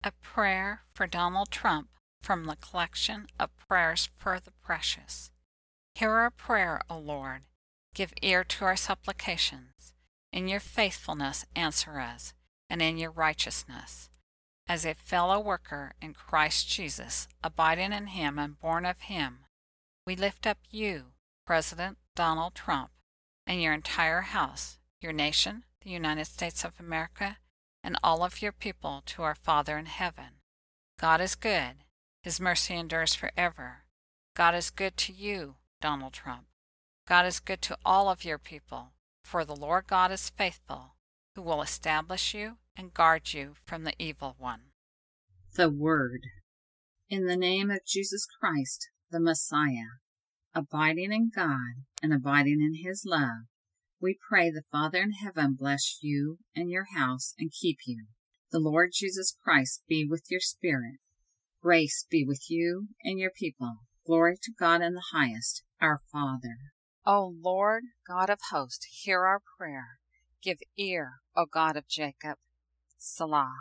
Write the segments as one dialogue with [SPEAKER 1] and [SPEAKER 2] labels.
[SPEAKER 1] A prayer for Donald Trump from the collection of prayers for the precious. Hear our prayer, O Lord. Give ear to our supplications. In your faithfulness answer us, and in your righteousness. As a fellow worker in Christ Jesus, abiding in him and born of him, we lift up you, President Donald Trump, and your entire house, your nation, the United States of America, and all of your people to our Father in heaven. God is good. His mercy endures forever. God is good to you, Donald Trump. God is good to all of your people, for the Lord God is faithful, who will establish you and guard you from the evil one.
[SPEAKER 2] The Word. In the name of Jesus Christ, the Messiah, abiding in God and abiding in His love, we pray the Father in heaven bless you and your house and keep you. The Lord Jesus Christ be with your spirit. Grace be with you and your people. Glory to God in the highest, our Father.
[SPEAKER 3] O Lord, God of hosts, hear our prayer. Give ear, O God of Jacob. Selah.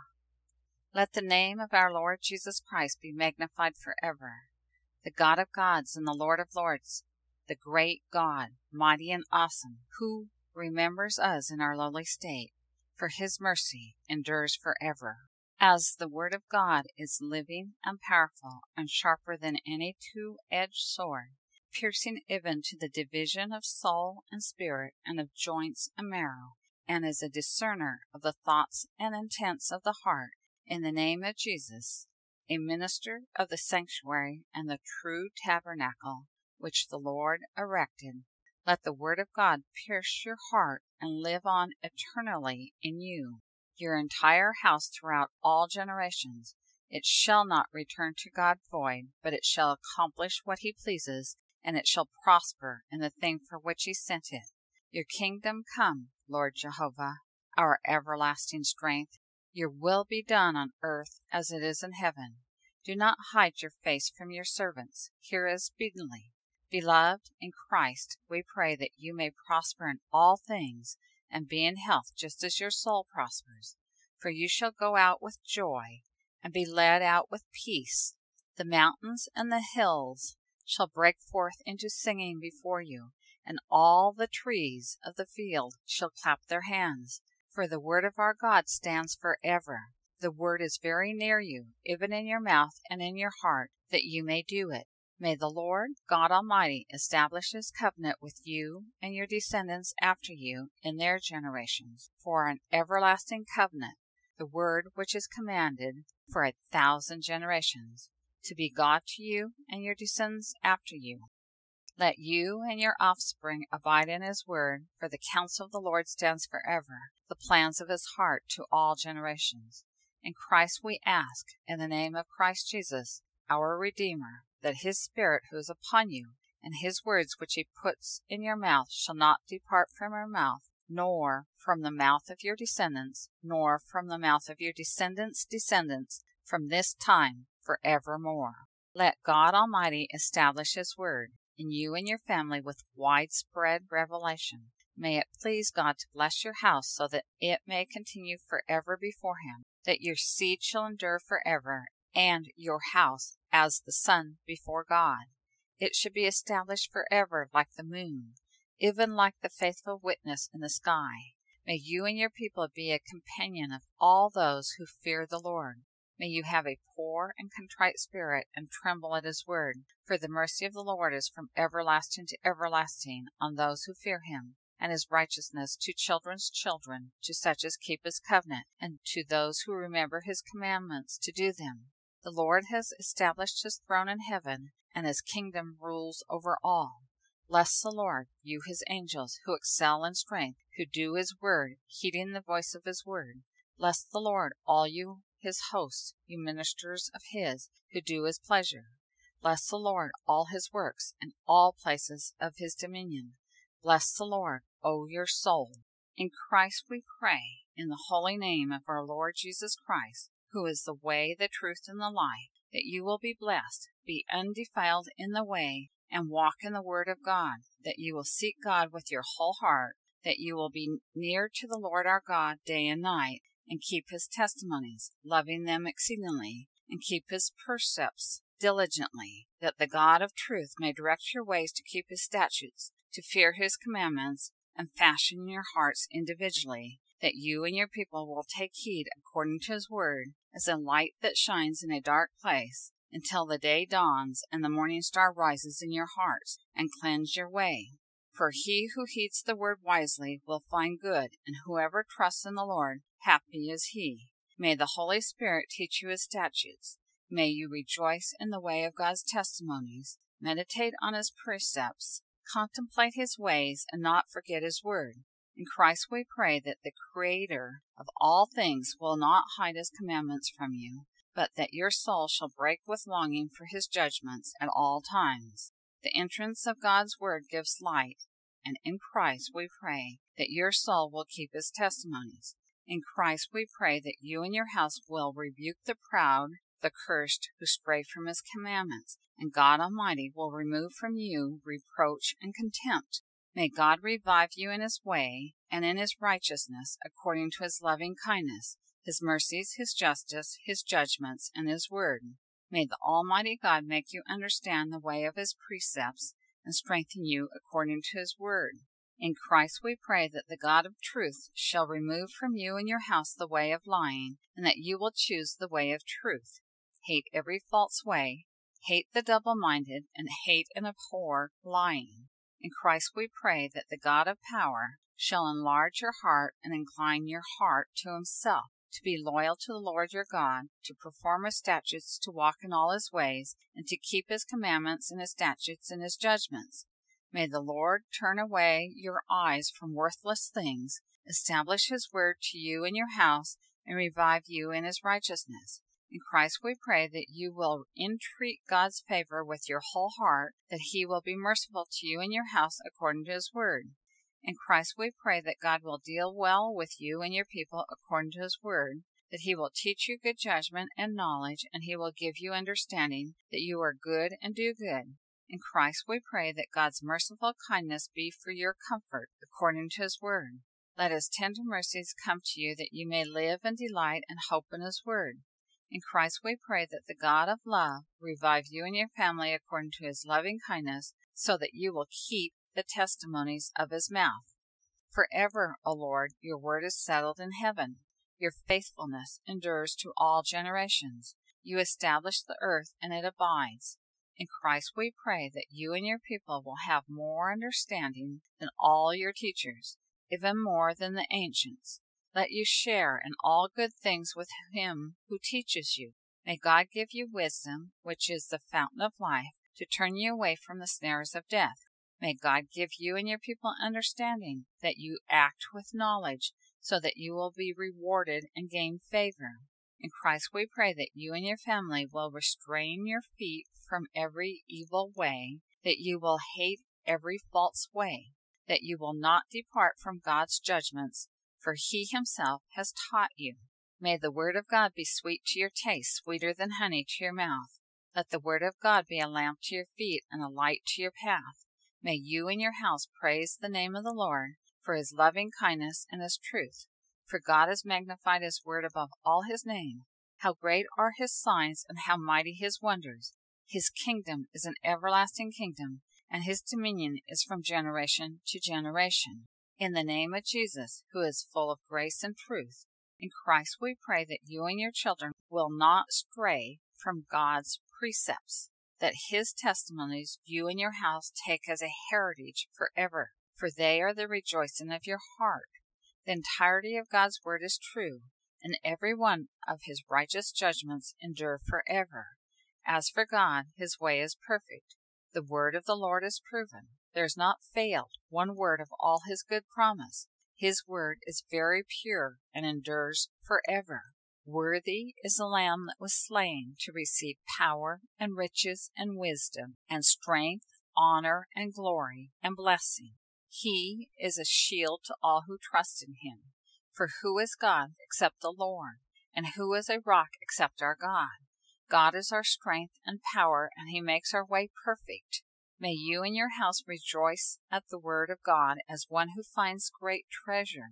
[SPEAKER 3] Let the name of our Lord Jesus Christ be magnified forever. The God of gods and the Lord of lords, the great God, mighty and awesome, who remembers us in our lowly state, for his mercy endures forever. As the word of God is living and powerful and sharper than any two-edged sword, piercing even to the division of soul and spirit and of joints and marrow, and is a discerner of the thoughts and intents of the heart, in the name of Jesus, a minister of the sanctuary and the true tabernacle which the Lord erected, let the word of God pierce your heart and live on eternally in you, your entire house throughout all generations. It shall not return to God void, but it shall accomplish what he pleases, and it shall prosper in the thing for which he sent it. Your kingdom come, Lord Jehovah, our everlasting strength. Your will be done on earth as it is in heaven. Do not hide your face from your servants. Hear us speedily. Beloved, in Christ, we pray that you may prosper in all things and be in health just as your soul prospers. For you shall go out with joy and be led out with peace. The mountains and the hills shall break forth into singing before you, and all the trees of the field shall clap their hands. For the word of our God stands forever. The word is very near you, even in your mouth and in your heart, that you may do it. May the Lord God Almighty establish his covenant with you and your descendants after you in their generations, for an everlasting covenant, the word which is commanded for 1,000 generations, to be God to you and your descendants after you. Let you and your offspring abide in his word, for the counsel of the Lord stands forever, the plans of his heart to all generations. In Christ we ask, in the name of Christ Jesus, our Redeemer, that his Spirit who is upon you, and his words which he puts in your mouth shall not depart from your mouth, nor from the mouth of your descendants, nor from the mouth of your descendants' descendants, from this time forevermore. Let God Almighty establish his word in you and your family with widespread revelation. May it please God to bless your house so that it may continue forever before him, that your seed shall endure forever, and your house as the sun before God. It should be established forever like the moon, even like the faithful witness in the sky. May you and your people be a companion of all those who fear the Lord. May you have a poor and contrite spirit and tremble at his word, for the mercy of the Lord is from everlasting to everlasting on those who fear him, and his righteousness to children's children, to such as keep his covenant, and to those who remember his commandments to do them. The Lord has established his throne in heaven, and his kingdom rules over all. Bless the Lord, you his angels, who excel in strength, who do his word, heeding the voice of his word. Bless the Lord, all you his hosts, you ministers of his, who do his pleasure. Bless the Lord, all his works, and all places of his dominion. Bless the Lord, O your soul. In Christ we pray, in the holy name of our Lord Jesus Christ, who is the way, the truth, and the life, that you will be blessed, be undefiled in the way, and walk in the word of God, that you will seek God with your whole heart, that you will be near to the Lord our God day and night, and keep his testimonies, loving them exceedingly, and keep his precepts diligently, that the God of truth may direct your ways to keep his statutes, to fear his commandments, and fashion your hearts individually, that you and your people will take heed according to his word, as a light that shines in a dark place, until the day dawns and the morning star rises in your hearts, and cleanse your way. For he who heeds the word wisely will find good, and whoever trusts in the Lord, happy is he. May the Holy Spirit teach you his statutes. May you rejoice in the way of God's testimonies, meditate on his precepts, contemplate his ways, and not forget his word. In Christ we pray that the Creator of all things will not hide his commandments from you, but that your soul shall break with longing for his judgments at all times. The entrance of God's word gives light, and in Christ we pray that your soul will keep his testimonies. In Christ we pray that you and your house will rebuke the proud, the cursed, who stray from his commandments, and God Almighty will remove from you reproach and contempt. May God revive you in his way and in his righteousness, according to his loving kindness, his mercies, his justice, his judgments, and his word. May the Almighty God make you understand the way of his precepts, and strengthen you according to his word. In Christ we pray that the God of truth shall remove from you and your house the way of lying, and that you will choose the way of truth. Hate every false way, hate the double-minded, and hate and abhor lying. In Christ we pray that the God of power shall enlarge your heart and incline your heart to himself, to be loyal to the Lord your God, to perform his statutes, to walk in all his ways, and to keep his commandments and his statutes and his judgments. May the Lord turn away your eyes from worthless things, establish his word to you and your house, and revive you in his righteousness. In Christ we pray that you will entreat God's favor with your whole heart, that he will be merciful to you and your house according to his word. In Christ we pray that God will deal well with you and your people according to his word, that he will teach you good judgment and knowledge, and he will give you understanding, that you are good and do good. In Christ we pray that God's merciful kindness be for your comfort according to his word. Let his tender mercies come to you, that you may live and delight and hope in his word. In Christ we pray that the God of love revive you and your family according to his loving kindness, so that you will keep the testimonies of his mouth. Forever, O Lord, your word is settled in heaven. Your faithfulness endures to all generations. You establish the earth, and it abides. In Christ we pray that you and your people will have more understanding than all your teachers, even more than the ancients. Let you share in all good things with him who teaches you. May God give you wisdom, which is the fountain of life, to turn you away from the snares of death. May God give you and your people understanding, that you act with knowledge, so that you will be rewarded and gain favor. In Christ we pray that you and your family will restrain your feet from every evil way, that you will hate every false way, that you will not depart from God's judgments, for he himself has taught you. May the word of God be sweet to your taste, sweeter than honey to your mouth. Let the word of God be a lamp to your feet and a light to your path. May you and your house praise the name of the Lord for his loving kindness and his truth. For God has magnified his word above all his name. How great are his signs, and how mighty his wonders! His kingdom is an everlasting kingdom, and his dominion is from generation to generation. In the name of Jesus, who is full of grace and truth, in Christ we pray that you and your children will not stray from God's precepts, that his testimonies you and your house take as a heritage forever, for they are the rejoicing of your heart. The entirety of God's word is true, and every one of his righteous judgments endure forever. As for God, his way is perfect. The word of the Lord is proven. There has not failed one word of all his good promise. His word is very pure and endures forever. Worthy is the Lamb that was slain to receive power and riches and wisdom and strength, honor and glory and blessing. He is a shield to all who trust in him. For who is God except the Lord? And who is a rock except our God? God is our strength and power, and he makes our way perfect. May you and your house rejoice at the word of God as one who finds great treasure.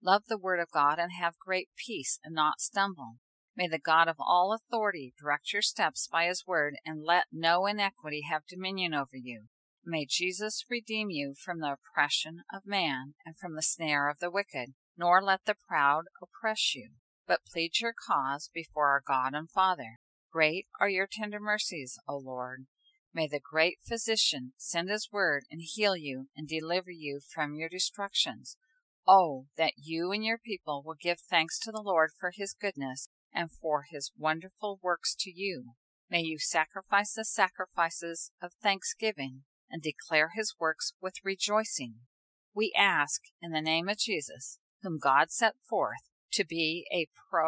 [SPEAKER 3] Love the word of God and have great peace and not stumble. May the God of all authority direct your steps by his word, and let no iniquity have dominion over you. May Jesus redeem you from the oppression of man and from the snare of the wicked, nor let the proud oppress you, but plead your cause before our God and Father. Great are your tender mercies, O Lord. May the great Physician send his word and heal you and deliver you from your destructions. Oh, that you and your people will give thanks to the Lord for his goodness and for his wonderful works to you. May you sacrifice the sacrifices of thanksgiving and declare his works with rejoicing. We ask in the name of Jesus, whom God set forth to be a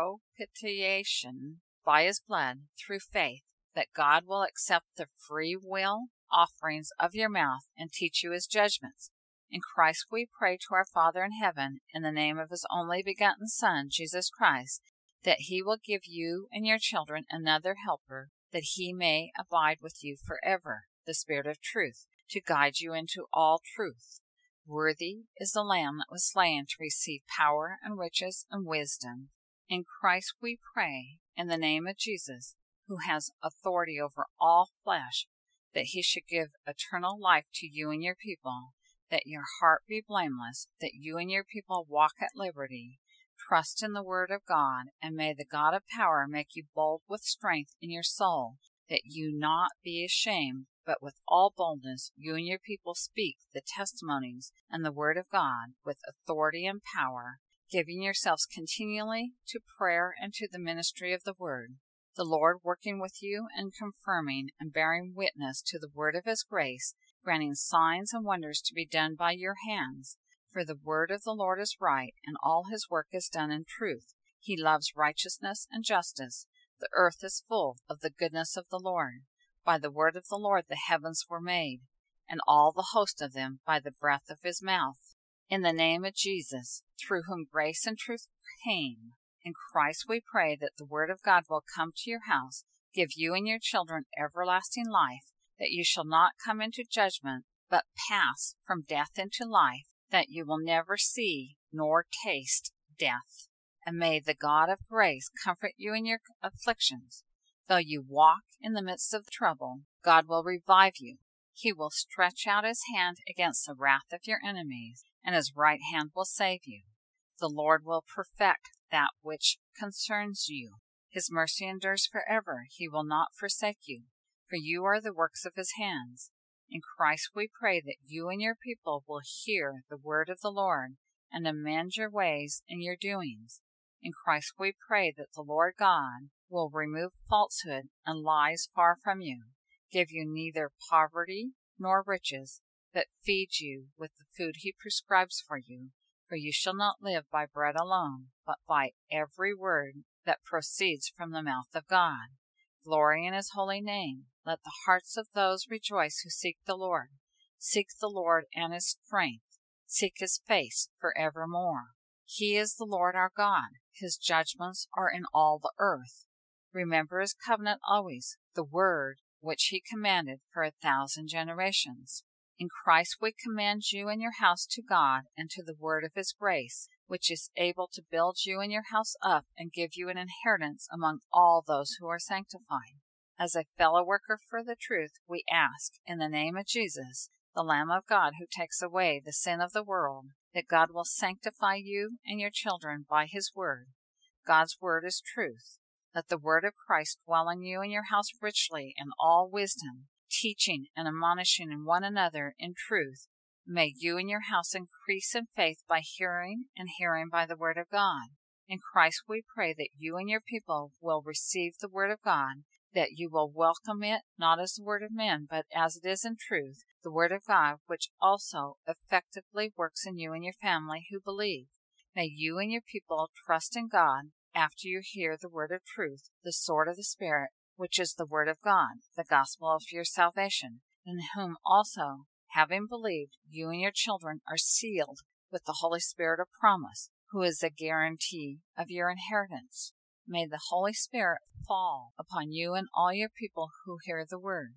[SPEAKER 3] propitiation by his blood through faith, that God will accept the free will offerings of your mouth and teach you his judgments. In Christ we pray to our Father in heaven, in the name of his only begotten Son, Jesus Christ, that he will give you and your children another helper, that he may abide with you forever, the Spirit of truth, to guide you into all truth. Worthy is the Lamb that was slain to receive power and riches and wisdom. In Christ we pray, in the name of Jesus, who has authority over all flesh, that he should give eternal life to you and your people, that your heart be blameless, that you and your people walk at liberty. Trust in the word of God, and may the God of power make you bold with strength in your soul, that you not be ashamed, but with all boldness you and your people speak the testimonies and the word of God with authority and power, giving yourselves continually to prayer and to the ministry of the word, the Lord working with you and confirming and bearing witness to the word of his grace, granting signs and wonders to be done by your hands. For the word of the Lord is right, and all his work is done in truth. He loves righteousness and justice. The earth is full of the goodness of the Lord. By the word of the Lord the heavens were made, and all the host of them by the breath of his mouth. In the name of Jesus, through whom grace and truth came, in Christ we pray that the word of God will come to your house, give you and your children everlasting life, that you shall not come into judgment, but pass from death into life, that you will never see nor taste death. And may the God of grace comfort you in your afflictions. Though you walk in the midst of trouble, God will revive you. He will stretch out his hand against the wrath of your enemies, and his right hand will save you. The Lord will perfect that which concerns you. His mercy endures forever. He will not forsake you, for you are the works of his hands. In Christ we pray that you and your people will hear the word of the Lord and amend your ways and your doings. In Christ we pray that the Lord God will remove falsehood and lies far from you, give you neither poverty nor riches, but feed you with the food he prescribes for you. For you shall not live by bread alone, but by every word that proceeds from the mouth of God. Glory in his holy name. Let the hearts of those rejoice who seek the Lord. Seek the Lord and his strength. Seek his face forevermore. He is the Lord our God. His judgments are in all the earth. Remember his covenant always, the word which he commanded for 1,000 generations. In Christ we commend you and your house to God and to the word of his grace, which is able to build you and your house up and give you an inheritance among all those who are sanctified. As a fellow worker for the truth, we ask, in the name of Jesus, the Lamb of God who takes away the sin of the world, that God will sanctify you and your children by his word. God's word is truth. Let the word of Christ dwell in you and your house richly in all wisdom, teaching and admonishing one another in truth. May you and your house increase in faith by hearing, and hearing by the word of God. In Christ we pray that you and your people will receive the word of God, that you will welcome it not as the word of men, but as it is in truth, the word of God, which also effectively works in you and your family who believe. May you and your people trust in God after you hear the word of truth, the sword of the Spirit, which is the word of God, the gospel of your salvation, in whom also, having believed, you and your children are sealed with the Holy Spirit of promise, who is a guarantee of your inheritance. May the Holy Spirit fall upon you and all your people who hear the word.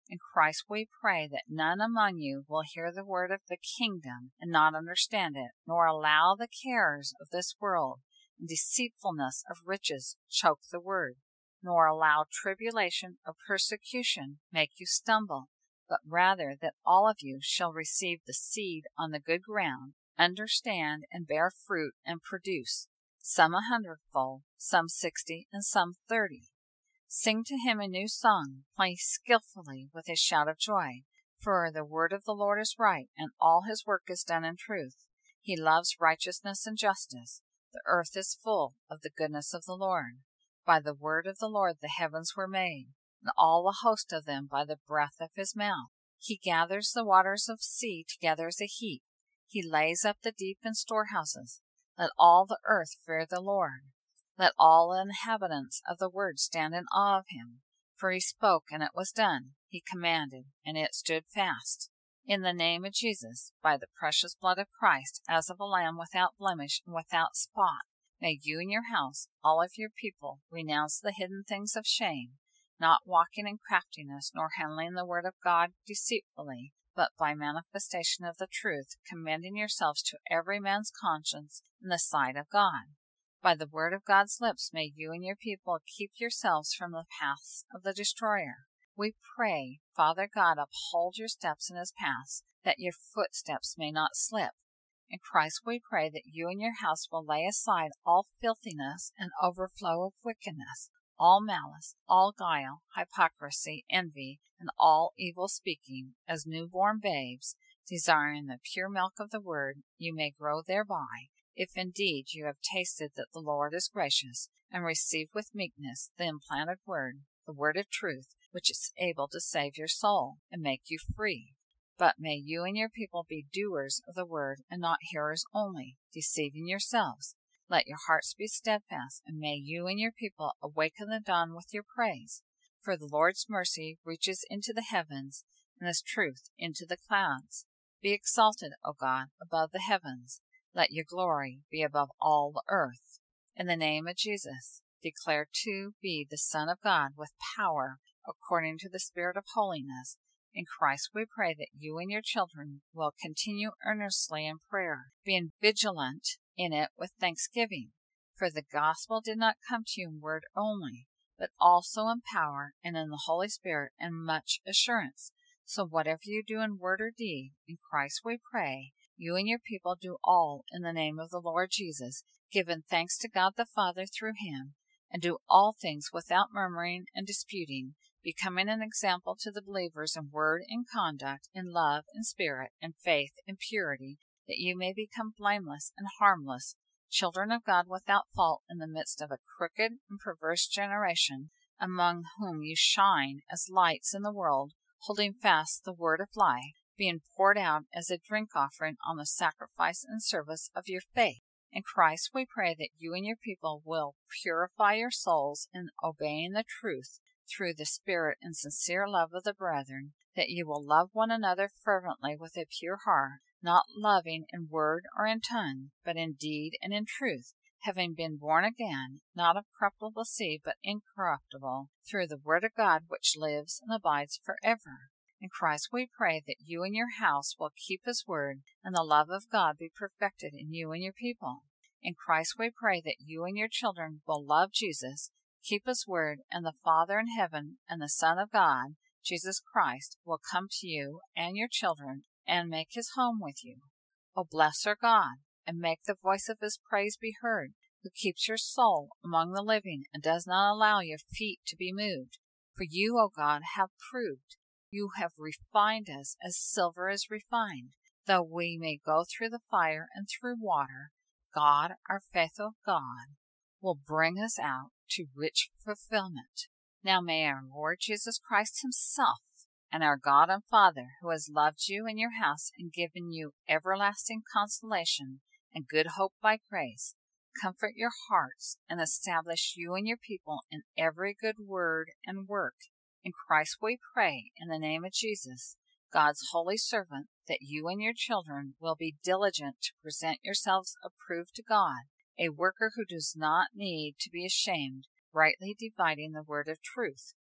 [SPEAKER 3] In Christ we pray that none among you will hear the word of the kingdom and not understand it, nor allow the cares of this world and deceitfulness of riches choke the word, nor allow tribulation or persecution make you stumble, but rather that all of you shall receive the seed on the good ground, understand and bear fruit and produce, some 100-fold, some 60, and some 30. Sing to him a new song, play skillfully with a shout of joy, for the word of the Lord is right, and all his work is done in truth. He loves righteousness and justice. The earth is full of the goodness of the Lord. By the word of the Lord the heavens were made, and all the host of them by the breath of his mouth. He gathers the waters of sea together as a heap. He lays up the deep in storehouses. Let all the earth fear the Lord. Let all the inhabitants of the world stand in awe of him. For he spoke, and it was done. He commanded, and it stood fast. In the name of Jesus, by the precious blood of Christ, as of a lamb without blemish and without spot, may you and your house, all of your people, renounce the hidden things of shame, not walking in craftiness, nor handling the word of God deceitfully, but by manifestation of the truth, commending yourselves to every man's conscience in the sight of God. By the word of God's lips may you and your people keep yourselves from the paths of the destroyer. We pray, Father God, uphold your steps in his paths, that your footsteps may not slip. In Christ we pray that you and your house will lay aside all filthiness and overflow of wickedness, all malice, all guile, hypocrisy, envy, and all evil speaking, as newborn babes, desiring the pure milk of the word, you may grow thereby, if indeed you have tasted that the Lord is gracious, and receive with meekness the implanted word, the word of truth, which is able to save your soul and make you free. But may you and your people be doers of the word, and not hearers only, deceiving yourselves. Let your hearts be steadfast, and may you and your people awaken the dawn with your praise. For the Lord's mercy reaches into the heavens, and his truth into the clouds. Be exalted, O God, above the heavens. Let your glory be above all the earth. In the name of Jesus, declared to be the Son of God with power, according to the Spirit of holiness. In Christ we pray that you and your children will continue earnestly in prayer, being vigilant in it with thanksgiving. For the gospel did not come to you in word only, but also in power and in the Holy Spirit and much assurance. So whatever you do in word or deed, in Christ we pray, you and your people do all in the name of the Lord Jesus, giving thanks to God the Father through him, and do all things without murmuring and disputing, becoming an example to the believers in word and conduct, in love and spirit, and faith and purity, that you may become blameless and harmless, children of God without fault in the midst of a crooked and perverse generation, among whom you shine as lights in the world, holding fast the word of life, being poured out as a drink offering on the sacrifice and service of your faith. In Christ we pray that you and your people will purify your souls in obeying the truth through the Spirit and sincere love of the brethren, that you will love one another fervently with a pure heart, not loving in word or in tongue, but in deed and in truth, having been born again, not of corruptible seed, but incorruptible, through the word of God which lives and abides forever. In Christ we pray that you and your house will keep his word, and the love of God be perfected in you and your people. In Christ we pray that you and your children will love Jesus, keep his word, and the Father in heaven and the Son of God, Jesus Christ, will come to you and your children and make his home with you. O bless our God, and make the voice of his praise be heard, who keeps your soul among the living and does not allow your feet to be moved. For you, O God, have proved. You have refined us as silver is refined. Though we may go through the fire and through water, God, our faithful God, will bring us out to rich fulfillment. Now may our Lord Jesus Christ himself, and our God and Father, who has loved you and your house and given you everlasting consolation and good hope by grace, comfort your hearts and establish you and your people in every good word and work. In Christ we pray, in the name of Jesus, God's holy servant, that you and your children will be diligent to present yourselves approved to God, a worker who does not need to be ashamed, rightly dividing the word of truth.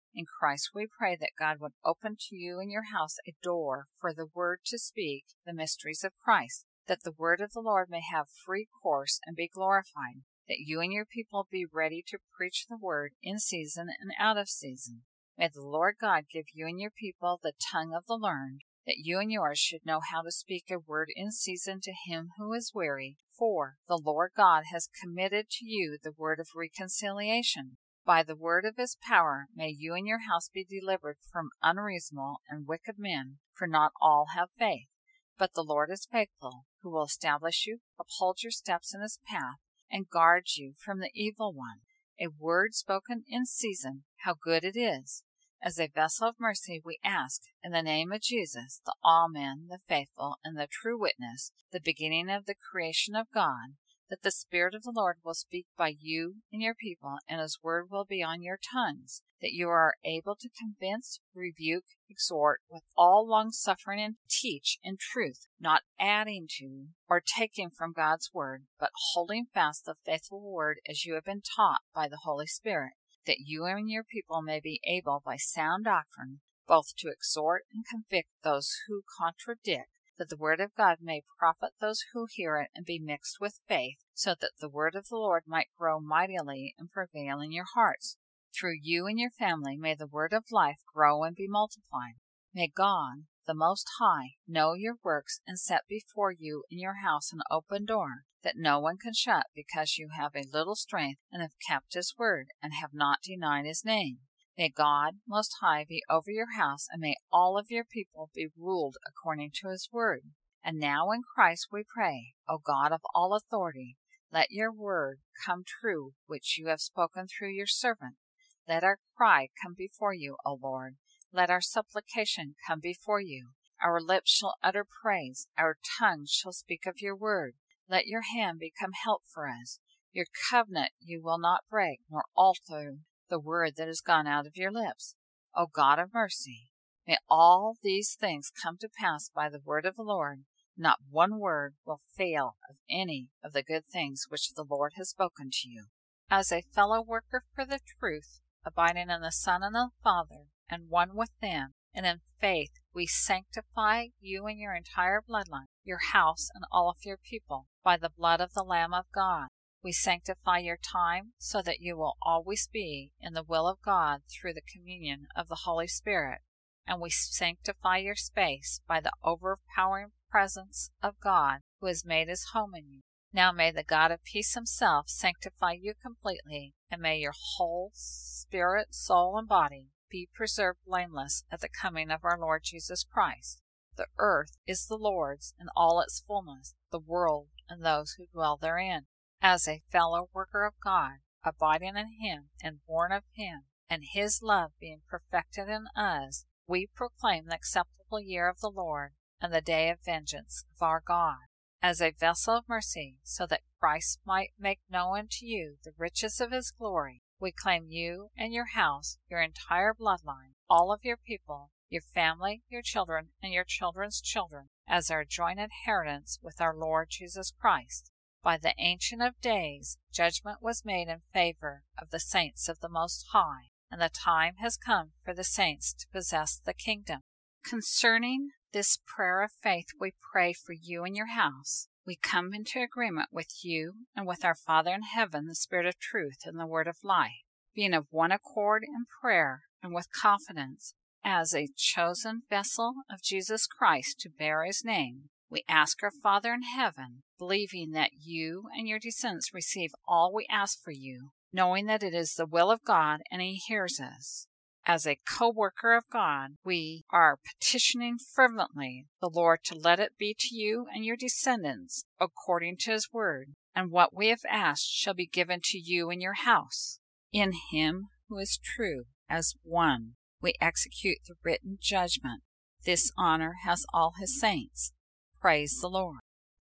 [SPEAKER 3] In Christ we pray that God would open to you and your house a door for the word to speak the mysteries of Christ, that the word of the Lord may have free course and be glorified, that you and your people be ready to preach the word in season and out of season. May the Lord God give you and your people the tongue of the learned, that you and yours should know how to speak a word in season to him who is weary, for the Lord God has committed to you the word of reconciliation. By the word of his power may you and your house be delivered from unreasonable and wicked men, for not all have faith. But the Lord is faithful, who will establish you, uphold your steps in his path, and guard you from the evil one. A word spoken in season, how good it is! As a vessel of mercy we ask, in the name of Jesus, the Amen, the faithful, and the true witness, the beginning of the creation of God, that the Spirit of the Lord will speak by you and your people, and his word will be on your tongues, that you are able to convince, rebuke, exhort with all longsuffering, and teach in truth, not adding to or taking from God's word, but holding fast the faithful word as you have been taught by the Holy Spirit, that you and your people may be able by sound doctrine both to exhort and convict those who contradict, that the word of God may profit those who hear it and be mixed with faith, so that the word of the Lord might grow mightily and prevail in your hearts. Through you and your family may the word of life grow and be multiplied. May God, the Most High, know your works and set before you in your house an open door, that no one can shut, because you have a little strength and have kept his word and have not denied his name. May God Most High be over your house, and may all of your people be ruled according to his word. And now in Christ we pray, O God of all authority, let your word come true which you have spoken through your servant. Let our cry come before you, O Lord. Let our supplication come before you. Our lips shall utter praise, our tongues shall speak of your word. Let your hand become help for us. Your covenant you will not break, nor alter the word that has gone out of your lips. O God of mercy, may all these things come to pass by the word of the Lord. Not one word will fail of any of the good things which the Lord has spoken to you. As a fellow worker for the truth, abiding in the Son and the Father, and one with them, and in faith we sanctify you and your entire bloodline, your house and all of your people, by the blood of the Lamb of God. We sanctify your time so that you will always be in the will of God through the communion of the Holy Spirit, and we sanctify your space by the overpowering presence of God who has made his home in you. Now may the God of peace himself sanctify you completely, and may your whole spirit, soul, and body be preserved blameless at the coming of our Lord Jesus Christ. The earth is the Lord's and all its fullness, the world and those who dwell therein. As a fellow worker of God, abiding in him and born of him, and his love being perfected in us, we proclaim the acceptable year of the Lord and the day of vengeance of our God. As a vessel of mercy, so that Christ might make known to you the riches of his glory, we claim you and your house, your entire bloodline, all of your people, your family, your children, and your children's children, as our joint inheritance with our Lord Jesus Christ. By the Ancient of Days, judgment was made in favor of the saints of the Most High, and the time has come for the saints to possess the kingdom. Concerning this prayer of faith we pray for you and your house. We come into agreement with you and with our Father in heaven, the Spirit of truth and the word of life, being of one accord in prayer and with confidence, as a chosen vessel of Jesus Christ to bear his name. We ask our Father in heaven, believing that you and your descendants receive all we ask for you, knowing that it is the will of God and he hears us. As a co-worker of God, we are petitioning fervently the Lord to let it be to you and your descendants according to his word, and what we have asked shall be given to you and your house. In him who is true as one, we execute the written judgment. This honor has all his saints. Praise the Lord.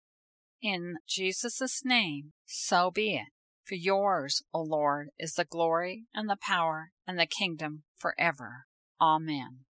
[SPEAKER 3] In Jesus' name, so be it. For yours, O Lord, is the glory and the power and the kingdom forever. Amen.